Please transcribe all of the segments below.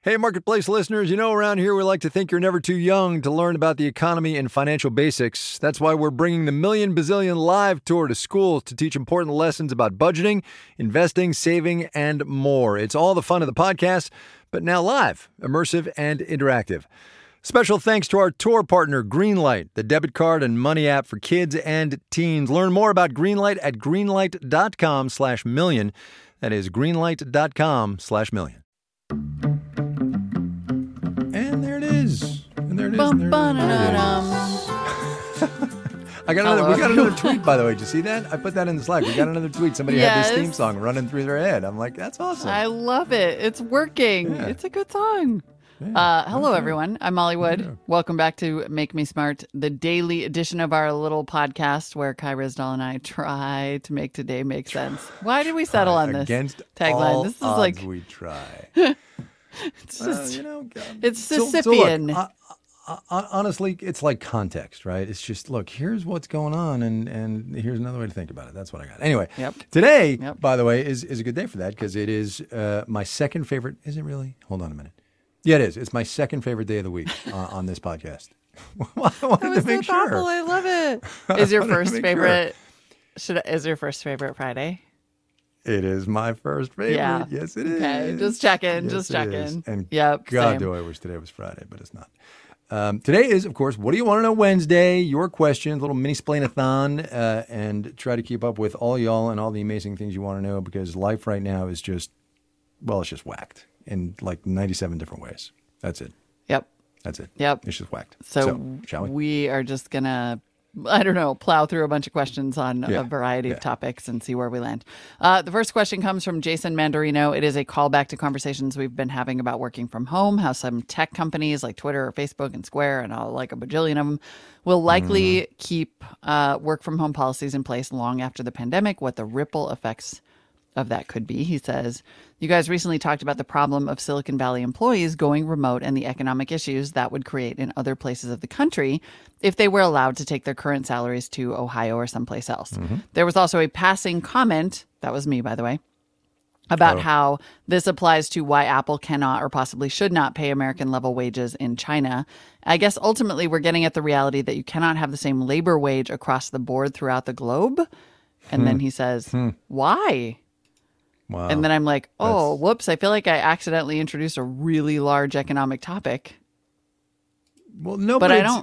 Hey, Marketplace listeners, around here we like to think you're never too young to learn about the economy and financial basics. That's why we're bringing the Million Bazillion Live Tour to schools to teach important lessons about budgeting, investing, saving, and more. It's all the fun of the podcast, but now live, immersive, and interactive. Special thanks to our tour partner, Greenlight, the debit card and money app for kids and teens. Learn more about Greenlight at greenlight.com/million. That is greenlight.com/million. And there it is. And there it is. We got another tweet, by the way. Did you see that? I put that in the Slack. We got another tweet. Somebody had this theme song running through their head. I'm like, that's awesome. I love it. It's working. Yeah. It's a good song. Yeah. Hello, everyone. I'm Molly Wood. Yeah. Welcome back to Make Me Smart, the daily edition of our little podcast where Kai Ryssdal and I try to make today make sense. Why did we settle on this against tagline? All this is odds like we try. It's just, it's Sisyphean. So look, honestly, it's like context, right? It's just, look, here's what's going on, and here's another way to think about it. That's what I got. Anyway, today, by the way, is a good day for that because it is my second favorite. Is it really? Hold on a minute. Yeah, it is. It's my second favorite day of the week on this podcast. I wanted to make sure. Thoughtful. I love it. Is your first favorite? Is your first favorite Friday? It is my first favorite. Yeah. Yes, it is. Okay, just checking. Yes, just checking. And God, same. Do I wish today was Friday, but it's not. Today is, of course, What Do You Want to Know Wednesday? Your questions, little mini splain-a-thon, and try to keep up with all y'all and all the amazing things you want to know because life right now is just, well, it's just whacked in like 97 different ways. That's it. Yep. That's it. Yep. It's just whacked. So shall we? We are just going to, I don't know, plow through a bunch of questions on a variety of topics and see where we land. The first question comes from Jason Mandarino. It is a callback to conversations we've been having about working from home, how some tech companies like Twitter or Facebook and Square and all like a bajillion of them will likely keep work from home policies in place long after the pandemic, what the ripple effects of that could be. He says, you guys recently talked about the problem of Silicon Valley employees going remote and the economic issues that would create in other places of the country if they were allowed to take their current salaries to Ohio or someplace else. There was also a passing comment, that was me, by the way, about how this applies to why Apple cannot or possibly should not pay American level wages in China. I guess ultimately we're getting at the reality that you cannot have the same labor wage across the board throughout the globe. And then he says, why? Wow. And then I'm like, whoops, I feel like I accidentally introduced a really large economic topic. Well, no, but I don't.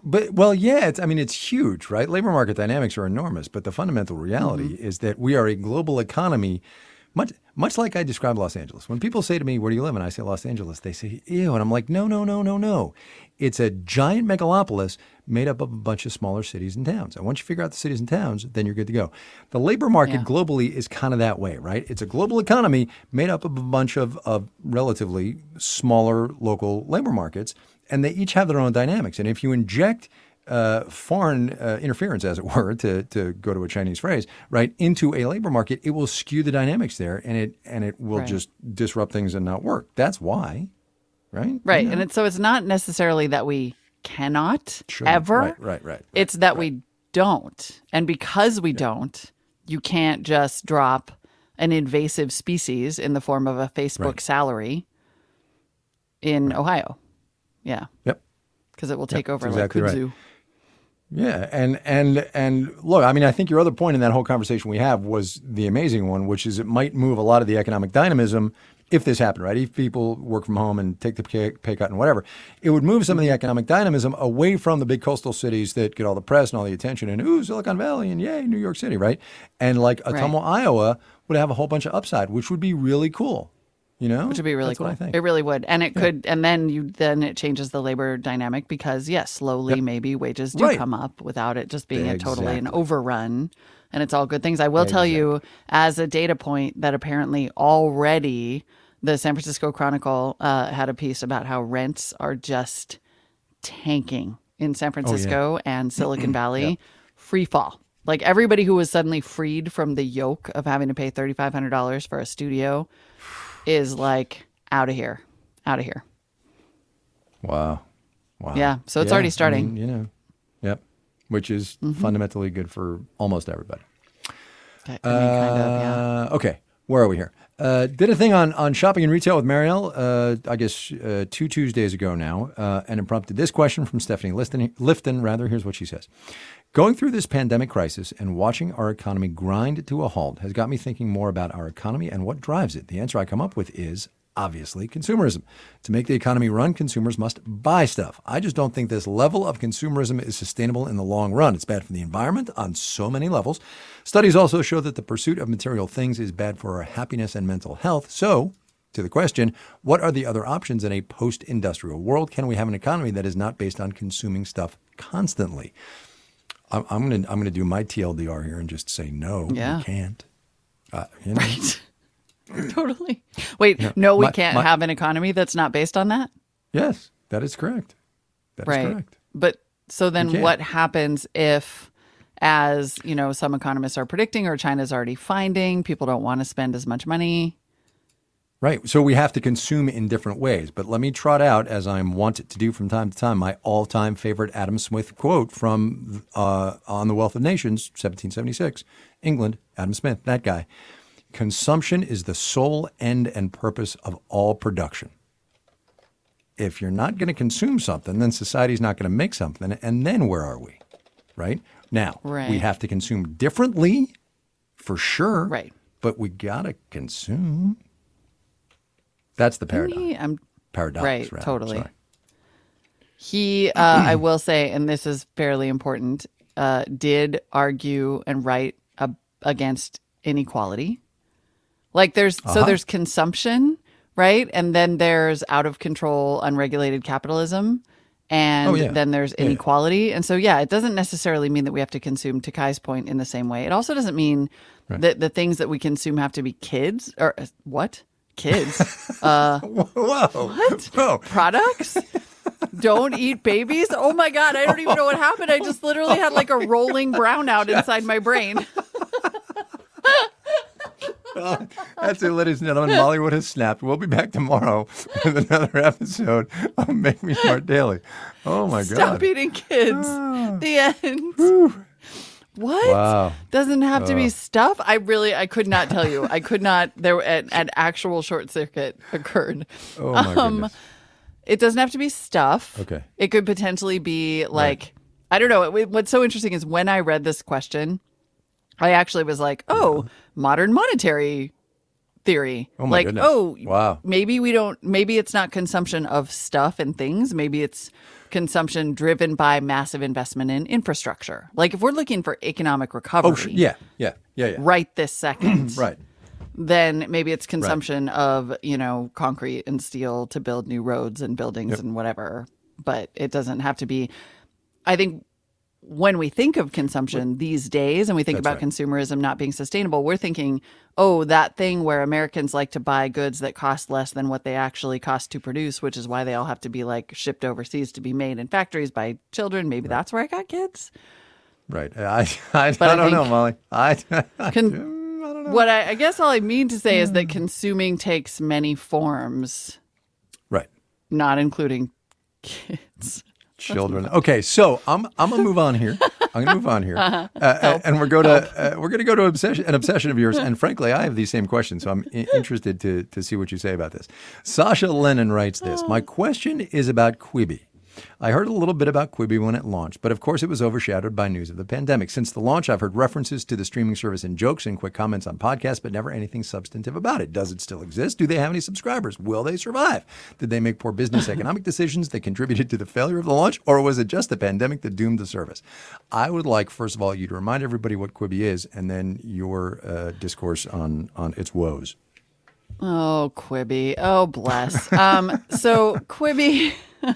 It's huge, right? Labor market dynamics are enormous, but the fundamental reality is that we are a global economy, much like I describe Los Angeles. When people say to me, where do you live? And I say Los Angeles, they say, ew. And I'm like, no. It's a giant megalopolis made up of a bunch of smaller cities and towns. And once you figure out the cities and towns, then you're good to go. The labor market globally is kind of that way, right? It's a global economy made up of a bunch of relatively smaller local labor markets, and they each have their own dynamics. And if you inject foreign interference, as it were, to go to a Chinese phrase, right, into a labor market, it will skew the dynamics there, and it will just disrupt things and not work. That's why, right? Right, and it's not necessarily that we cannot ever. Right. It's that we don't, and because we don't, you can't just drop an invasive species in the form of a Facebook salary in Ohio. Yeah. Yep. Because it will take over exactly like kudzu. Yeah, and look, I mean, I think your other point in that whole conversation we have was the amazing one, which is it might move a lot of the economic dynamism if this happened, right? If people work from home and take the pay cut and whatever, it would move some of the economic dynamism away from the big coastal cities that get all the press and all the attention and, ooh, Silicon Valley and yay, New York City, right? And like Ottumwa, Iowa would have a whole bunch of upside, which would be really cool. Which would be really cool. It really would. And it could, and then it changes the labor dynamic because slowly maybe wages do come up without it just being totally an overrun. And it's all good things. I will tell you as a data point that apparently already the San Francisco Chronicle had a piece about how rents are just tanking in San Francisco and Silicon Valley. Free fall. Like everybody who was suddenly freed from the yoke of having to pay $3,500 for a studio is like out of here. Wow. Yeah. So it's already starting. I mean, which is fundamentally good for almost everybody. Kind of, Okay. Where are we here? Did a thing on shopping and retail with Marielle, I guess 2 Tuesdays ago now, and it prompted this question from Stephanie Lifton. Here's what she says. Going through this pandemic crisis and watching our economy grind to a halt has got me thinking more about our economy and what drives it. The answer I come up with is, obviously, consumerism. To make the economy run, consumers must buy stuff. I just don't think this level of consumerism is sustainable in the long run. It's bad for the environment on so many levels. Studies also show that the pursuit of material things is bad for our happiness and mental health. So, to the question, what are the other options in a post-industrial world? Can we have an economy that is not based on consuming stuff constantly? I'm gonna do my TLDR here and just say no, we can't. Right. Totally. Wait, we can't have an economy that's not based on that? Yes, that is correct. That is correct. But so then what happens if, as you know, some economists are predicting or China's already finding, people don't want to spend as much money? Right. So we have to consume in different ways. But let me trot out, as I'm wont to do from time to time, my all-time favorite Adam Smith quote from On the Wealth of Nations, 1776, England, Adam Smith, that guy. Consumption is the sole end and purpose of all production. If you're not going to consume something, then society's not going to make something. And then where are we? Right? Now, we have to consume differently, for sure. Right. But we got to consume. That's the paradigm. Paradox, right, rather. Totally. Sorry. He, I will say, and this is fairly important, did argue and write against inequality. Like there's consumption, right? And then there's out of control, unregulated capitalism. And then there's inequality. And so, it doesn't necessarily mean that we have to consume, to Kai's point, in the same way. It also doesn't mean that the things that we consume have to be kids or what? Kids. Whoa. What? Whoa. Products? Don't eat babies? Oh my God, I don't even know what happened. I just literally had like a rolling brownout inside my brain. Well, that's it, ladies and gentlemen. Mollywood has snapped. We'll be back tomorrow with another episode of Make Me Smart Daily. Oh my God. Stop eating kids. The end. Whew. What? Wow. Doesn't have to be stuff? I could not tell you. I could not. An actual short circuit occurred. Oh my goodness. It doesn't have to be stuff. Okay. It could potentially be like, I don't know. What's so interesting is when I read this question, I actually was like, modern monetary theory. Oh my goodness. Wow. Maybe it's not consumption of stuff and things. Maybe it's consumption driven by massive investment in infrastructure. Like if we're looking for economic recovery. Yeah. Right this second. Right. Then maybe it's consumption of, concrete and steel to build new roads and buildings and whatever. But it doesn't have to be, I think, when we think of consumption these days and we think about consumerism not being sustainable, we're thinking, that thing where Americans like to buy goods that cost less than what they actually cost to produce, which is why they all have to be like shipped overseas to be made in factories by children. Maybe that's where I got kids. Right. I don't know, Molly. I don't know. What I guess all I mean to say is that consuming takes many forms. Right. Not including kids. Children. Okay, so I'm gonna move on here. And we're going to go to an obsession of yours. And frankly, I have these same questions, so I'm interested to see what you say about this. Sasha Lennon writes this. My question is about Quibi. I heard a little bit about Quibi when it launched, but of course it was overshadowed by news of the pandemic. Since the launch, I've heard references to the streaming service in jokes and quick comments on podcasts, but never anything substantive about it. Does it still exist? Do they have any subscribers? Will they survive? Did they make poor business economic decisions that contributed to the failure of the launch, or was it just the pandemic that doomed the service? I would like, first of all, you to remind everybody what Quibi is, and then your discourse on its woes. Oh, Quibi. Oh, bless. So Quibi...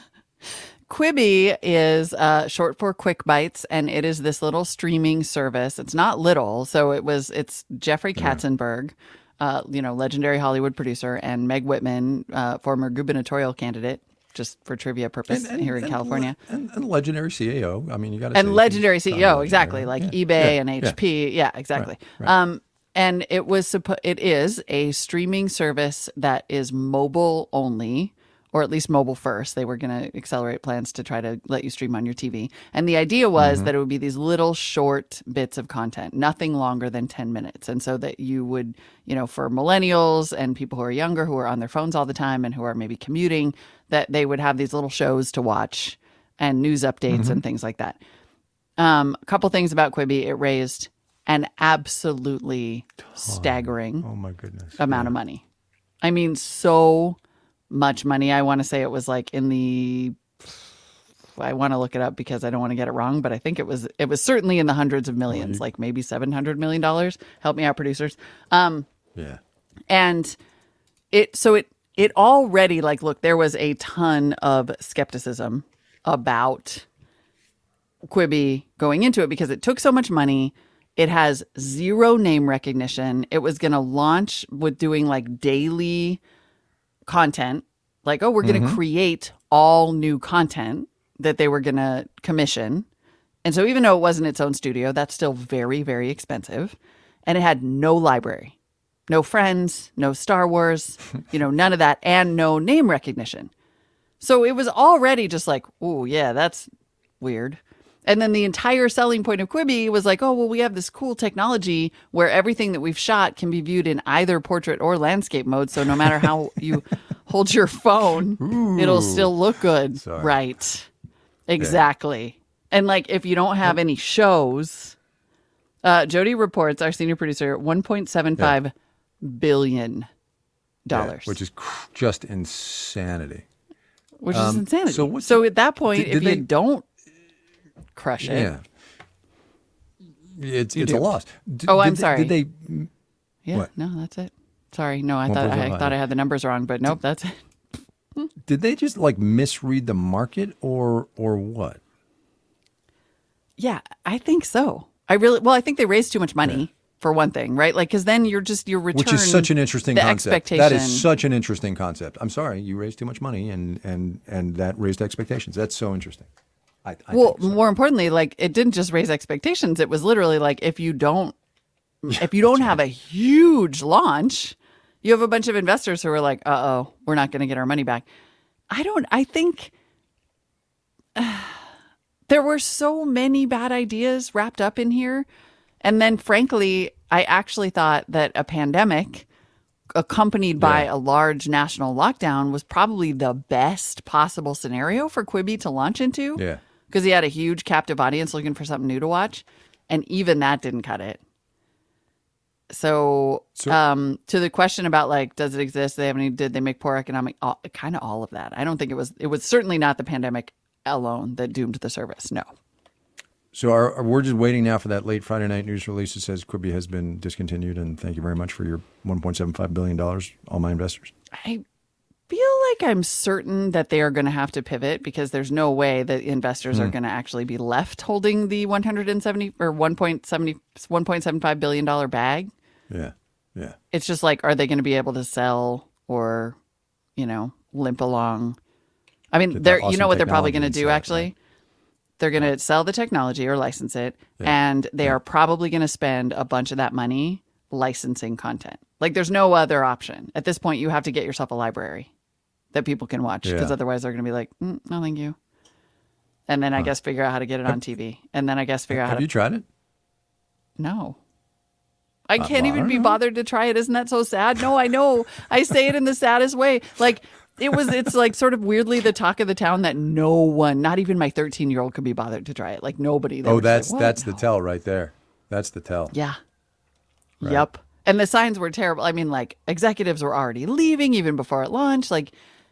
Quibi is short for Quick Bites, and it is this little streaming service. It's not little, so it's Jeffrey Katzenberg, legendary Hollywood producer, and Meg Whitman, former gubernatorial candidate, just for trivia purpose here in California, and legendary CEO. I mean, you got to legendary CEO, exactly, like eBay and HP. Yeah, exactly. Right. And it is a streaming service that is mobile only, or at least mobile first. They were going to accelerate plans to try to let you stream on your TV. And the idea was that it would be these little short bits of content, nothing longer than 10 minutes. And so that you would, for millennials and people who are younger, who are on their phones all the time and who are maybe commuting, that they would have these little shows to watch and news updates and things like that. A couple things about Quibi. It raised an absolutely staggering amount of money. I mean, so much money. I want to say it was like I want to look it up because I don't want to get it wrong, but I think it was certainly in the hundreds of millions, like maybe $700 million. Help me out, producers. Yeah. And it already, like, look, there was a ton of skepticism about Quibi going into it because it took so much money. It has zero name recognition. It was going to launch with doing like daily content, like, we're going to create all new content that they were going to commission. And so even though it wasn't its own studio, that's still very, very expensive. And it had no library, no Friends, no Star Wars, none of that, and no name recognition. So it was already just like, oh, yeah, that's weird. And then the entire selling point of Quibi was like, we have this cool technology where everything that we've shot can be viewed in either portrait or landscape mode. So no matter how you hold your phone, it'll still look good. Sorry. Right. Exactly. Yeah. And like, if you don't have any shows, Jody reports, our senior producer, $1.75 billion. Yeah, which is just insanity. Which is insanity. So at that point, if you don't crush it. Yeah. It's a loss. I'm sorry. Did they? Yeah. What? No, that's it. Sorry. No, I thought I had the numbers wrong, but nope, that's it. Did they just like misread the market or what? Yeah, I think so. I think they raised too much money for one thing, right? Like, because then your return, which is such an interesting concept. Expectation. That is such an interesting concept. I'm sorry, you raised too much money, and that raised expectations. That's so interesting. I think so. More importantly, like, it didn't just raise expectations. It was literally like, if you don't have a huge launch, you have a bunch of investors who are like, we're not going to get our money back. I think there were so many bad ideas wrapped up in here. And then frankly, I actually thought that a pandemic accompanied by a large national lockdown was probably the best possible scenario for Quibi to launch into. Yeah. Because he had a huge captive audience looking for something new to watch. And even that didn't cut it. So to the question about, like, does it exist? Did they make poor economic, kind of all of that. I don't think it was certainly not the pandemic alone that doomed the service. No. So we're just waiting now for that late Friday night news release that says Quibi has been discontinued. And thank you very much for your $1.75 billion, all my investors. I feel like I'm certain that they are going to have to pivot because there's no way that investors are going to actually be left holding the $1.75 billion bag. Yeah. Yeah. It's just like, are they going to be able to sell or, limp along? I mean, what they're probably going to do, actually? Right? They're going to sell the technology or license it, and they are probably going to spend a bunch of that money licensing content. Like, there's no other option. At this point, you have to get yourself a library that people can watch, because otherwise they're going to be like, no, thank you. And then I guess figure out how to get it on TV. And then I guess figure out Have you tried it? No. I can't even be bothered to try it. Isn't that so sad? No, I know. I say it in the saddest way. Like, it's like sort of weirdly the talk of the town that no one, not even my 13-year-old, could be bothered to try it. Like, nobody. That's the tell right there. That's the tell. Yeah. Right. Yep. And the signs were terrible. I mean, like, executives were already leaving even before it launched. Like,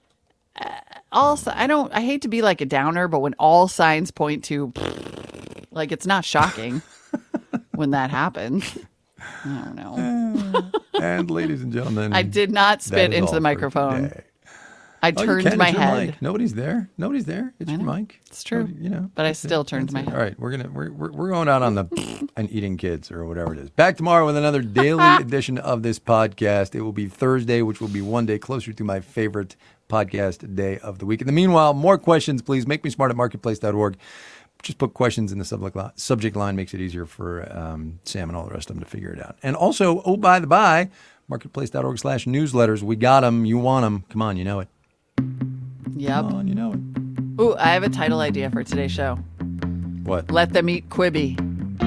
I hate to be like a downer, but when all signs point to, like, it's not shocking when that happens. I don't know. And ladies and gentlemen, I did not spit into the microphone. I turned my head. Mic. Nobody's there. It's your mic. It's true. But I still turned my head. All right, we're going out on and eating kids or whatever it is. Back tomorrow with another daily edition of this podcast. It will be Thursday, which will be one day closer to my favorite podcast day of the week. In the meanwhile, more questions, please. Make me smart at marketplace.org. Just put questions in the subject line. Makes it easier for Sam and all the rest of them to figure it out. And also, by the by, marketplace.org/newsletters. We got them. You want them. Come on, you know it. Yep. Come on, you know it. Ooh, I have a title idea for today's show. What? Let them eat Quibi.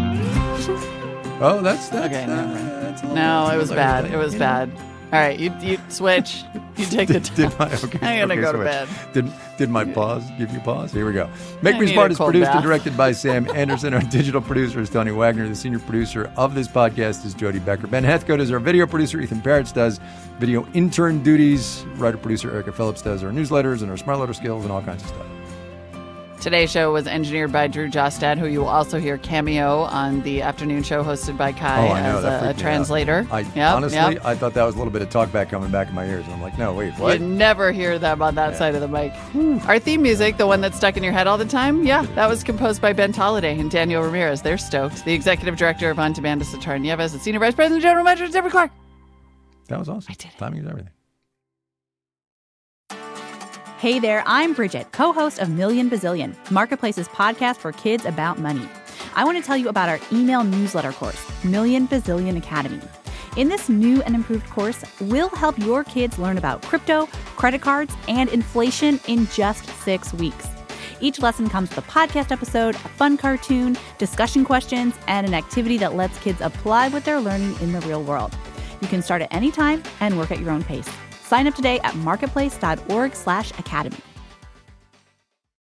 Oh, that's okay. never mind. No, it was bad. It was bad. All right, you switch. You take the time. I'm gonna go to bed. Did my pause give you pause? Here we go. Make Me Smart is produced and directed by Sam Anderson. Our digital producer is Tony Wagner. The senior producer of this podcast is Jody Becker. Ben Heathcote is our video producer. Ethan Parrots does video intern duties. Writer-producer Erica Phillips does our newsletters and our smart letter skills and all kinds of stuff. Today's show was engineered by Drew Jostad, who you will also hear cameo on the afternoon show hosted by Kai as a translator. Honestly, I thought that was a little bit of talkback coming back in my ears. And I'm like, no, wait, what? You never hear them on that side of the mic. Our theme music, the one that's stuck in your head all the time, that was composed by Ben Tolliday and Daniel Ramirez. They're stoked. The executive director of On Demand is Satar Nieves, and senior vice president general manager is Deborah Clark. That was awesome. I did it. Timing is everything. Hey there, I'm Bridget, co-host of Million Bazillion, Marketplace's podcast for kids about money. I want to tell you about our email newsletter course, Million Bazillion Academy. In this new and improved course, we'll help your kids learn about crypto, credit cards, and inflation in just 6 weeks. Each lesson comes with a podcast episode, a fun cartoon, discussion questions, and an activity that lets kids apply what they're learning in the real world. You can start at any time and work at your own pace. Sign up today at marketplace.org/academy.